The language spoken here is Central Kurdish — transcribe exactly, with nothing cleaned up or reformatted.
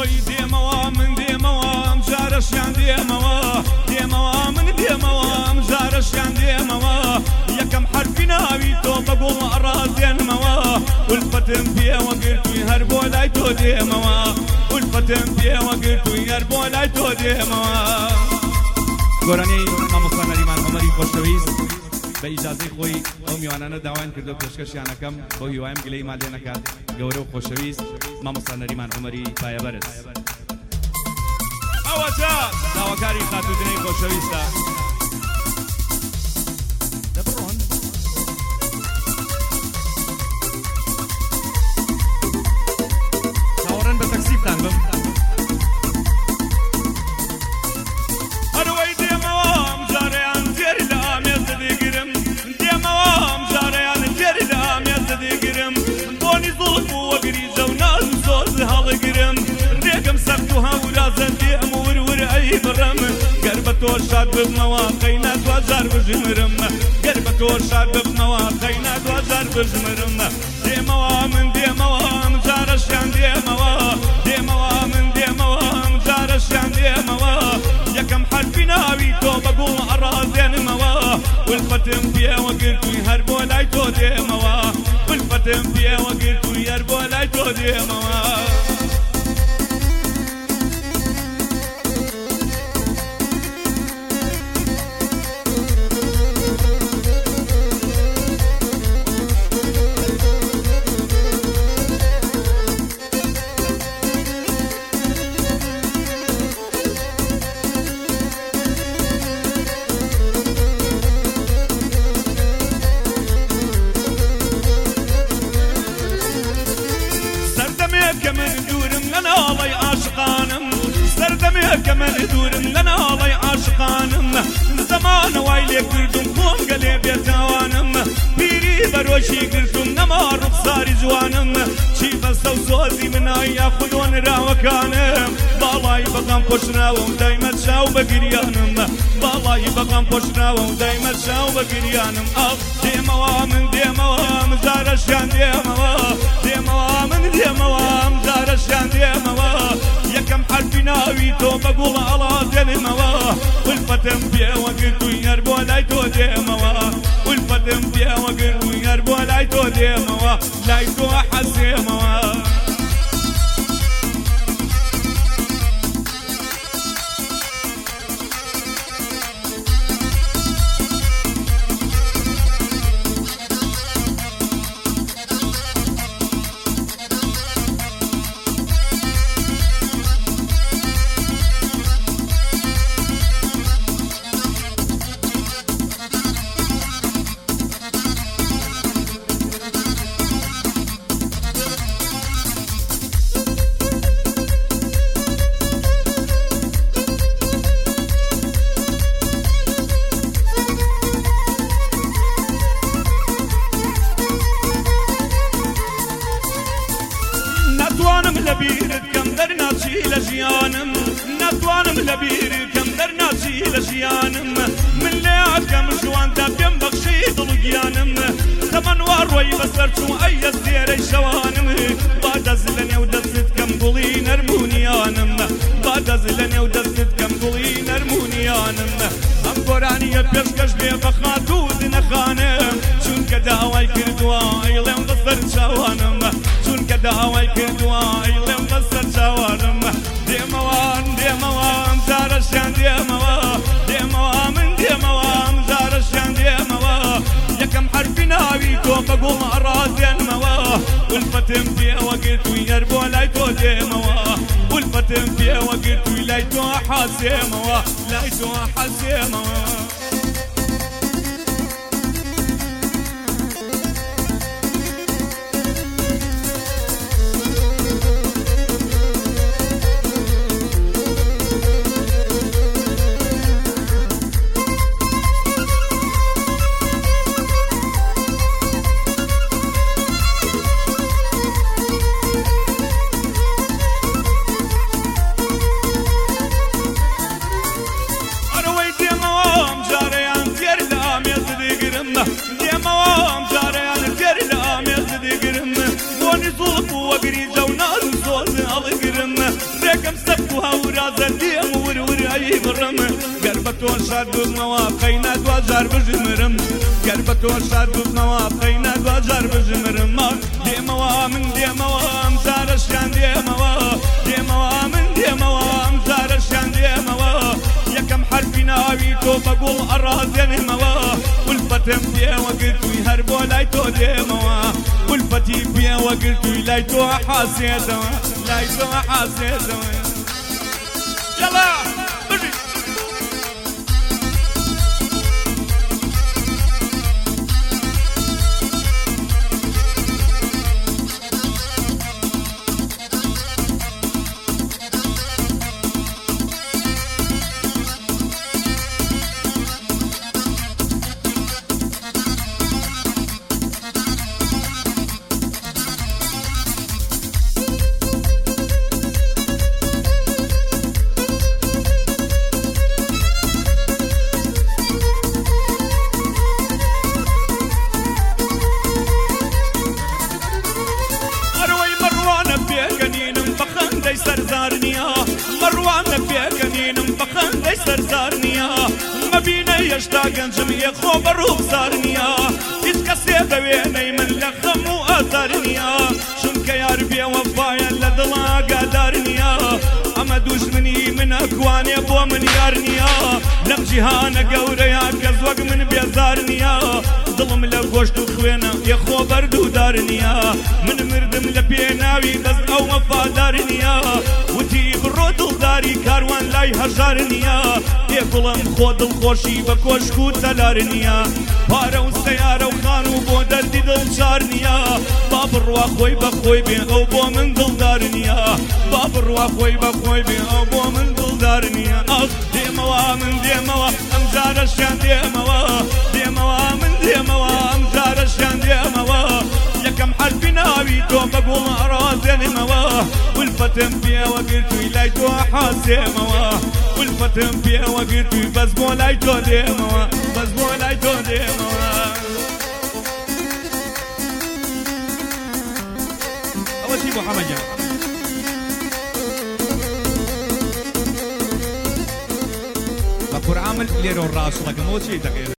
خۆی دێمەوە من دێمەوە جارەشیان دێمەوە دێمەوە من دێمەوە جارەشیان دێمەوە یەکەم حرفی ناوی تۆ بەگوڵ ئەڕازێنمەوە ولفەتم پێوە گرتووی هەر بۆ لای تۆ دێمەوە ولفەتم پێوە گرتووی هەر بۆ لای تۆ دێمەوە. گۆرانەی مامۆستا نەریمان عومەری خۆشەویست بە ئیجازەی خۆی ئەو میوانانە داوایان کردو پێشکەشیانەکەم بۆ هیوایم گلەیمان لێ نەکات. گەورە و خۆشەویست مامۆستا نەریمان عومەری پایەبەرز ئەوەتە داواکاری خاتوودنەی خۆشەویستە. چاوەڕێن بە تەکسیبتان بم هەروەی دێمەوە ئەمجارەیان تێری لە ئامێزە دێگرم دێمەوە ئەمجارەیان تێری لە ئامێزە دێگرم بۆنی زوڵم و وەگریجە و ناز و سۆز هەڵەگرم ڕێگەم سەخت و هەورازەن دێم و ورور ئەی بڕم گەر بە تۆ شاد ببمەوە قەینە دوجار بژمرم گەر بە تۆ شاد ببمەوە قەینە دوجار بژمرم دێمەوە من دێمەوە ئەمجارەشیان دێمەوە دێمەوە من دێمەوە ئەمجارەشیان دێمەوە یەکەم حرفی ناوی تۆ بەگوڵ ئەڕازێنمەوە ولفەتم پێوە گرتووی هەر بۆ لای تۆ دێمەوە ولفەتم پێوە گرتووی هەر بۆ لای تۆ دێمەوە. کە من دوورم لە ناڵەی عاشقانم زەمانە وای لێ کردم خۆم گەلێ بێتاوانم پیری بەرۆشی گرتم نەما ڕوخساری جوانم چی بەستە و سۆزی منای یاخود وەنراوەکانم باڵای بەغام پۆشراوە و دایمە چاو بە گریانم باڵای بەغام پۆشراوە و دایمە چاو بە گریانم ئاو دێمەوە من دێمەوە مزارەشیان دێمەوە دێمەوە من دێمەوە مزارەشیان دێمەوە یەکەم حرفی ناوی تۆ بەگوڵ ئەڵازێنمەوە ولفەتم پێوە گرتووی هەر بۆ لای تۆ دێمەوە ولفەتم پێوە گرتووی هەر بۆ لای تۆ دێمەوە لای تۆ حەسێمەوە. ناتوانم لەبیرت کەم دەرناچی لە ژیانم ناتوانم لەبیرت کەم دەرناچی لە ژیانم من لێ ئەکەم ژواندا پێم بەخشی دڵ و گیانم تەمەن وا ڕۆی بەسەر چوو ئەی ئەستێرەی شەوانم با دەست لە نێو دەستت کەم گوڵی نەرمونیانم با دەست لە نێو دەستت کەم گوڵی نەرمونیانم ئەم گۆرانیە پێشکەش بێ بە خاتوود نەخانم چونکە داوای کردووە ئەیڵێم بەسەر چاوانم چونکە داوای کردووە ئەیڵێم بەسەر چاوانم دێمەوە دێمەوە ئەمجارەشیان دێمەوە دێمەوە من دێمەوە ئەمجارەشیان دێمەوە یەکەم حرفی ناوی تۆ بەگوڵ ئەڕازێنمەوە ولفەتم پێوە گرتووی هەر بۆ لای تۆ دێمەوە ولفەتم پێوە گرتووی لای تۆ حەسێمەوە لای تۆ حەسێمەوە. بێگەم سەبت و هەورازە دێم ورور ئەی بڕم گەر بە تۆ شاد بوومەوە قەینا دوجار بژمرم گەر بە تۆ شاد بوومەوە قەینا دوجار بژمرم دێمەوە من دێمەوە ئەم جارەشیان دێمەوە دێمەوە من دێمەوە ئەم جارەشیان دێمەوە یەکەم حرفی ناوی تۆ بەگوڵ ئەڕازێنمەوە ولفەتم پێوە گرتووی هەر بۆ لای تۆ دێمەوە ولفەتی پێوە گرتووی لای تۆ حاسێتەوە لای تۆ حاسێتەوە يلا بجي مروانە پێکەنینم بەخەندەی سەرزار نییە مەبینە هێشتا گەنجم یەخۆ بە ڕووبزار نییە هیچ کەسێ بەوێنەی من لە خەم و ئازار نییە چونکە یار بێوەفایە لە دڵا ئاگادار نییە ئەمە دوژمنی منە کوانێ بۆ من یار نییە لەم جیهانە گەورەیە کەس وەک من بێزار نییە دڵم لە گۆشت و خوێنە یەخۆ بەردوودار نییە من مردم لە پێناوی بەس ئەو وەفادار نییە وتی بڕۆ دڵداری کاروان لای هەژار نییە پێ گوڵم خۆ دڵخۆشی بە کۆشک و تەلار نییە پارە و سەیارە و خان و بۆ دەردی دڵچار نییە با بڕوا خۆی بە خۆی بێ ئەو بۆ من دڵدار نییە با بڕوا خۆی بە خۆی بێ ئەو بۆ من دڵدار نییە ئەو دێمەوە من دێمەوە ئەم جارەشیان دێمەوە دێمەوە من دێمەوە ئەم جارەشیان دێمەوە یەکەم حرفی ناوی تۆ بەگوڵ ئەڕازێنمەوە ولفەتم پێوە گرتووی لای تۆ حاسێمەوە ولفەتم پێوە گرتووی بەس بۆ لای تۆ دێمەوە بەس بۆ لای تۆ دێمەوە ئەوە چی بۆ حەمەدیان بە قورئان من لێرە ڕاستڵەکەمەوە چی دەکەێت